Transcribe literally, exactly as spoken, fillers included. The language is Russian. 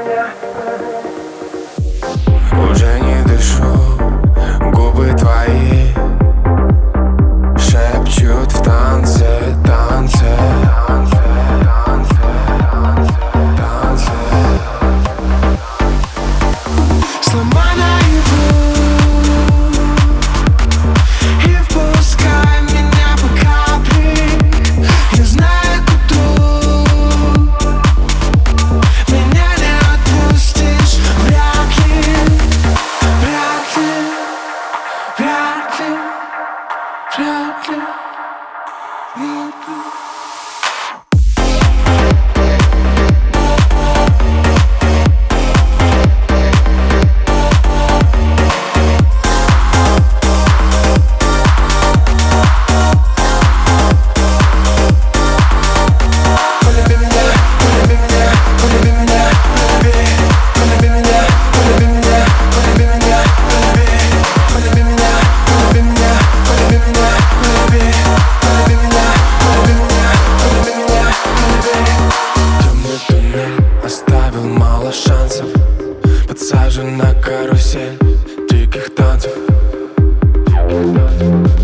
Уже не дышу, губы твои шепчут в танце, танце, танце, танце, танце. Сломай наяву и впускай меня по капле. Я знаю, к утру меня не отпустишь. Вряд ли, вряд ли, вряд ли, вряд ли, вряд ли. Оставил мало шансов, подсажен на карусель диких танцев.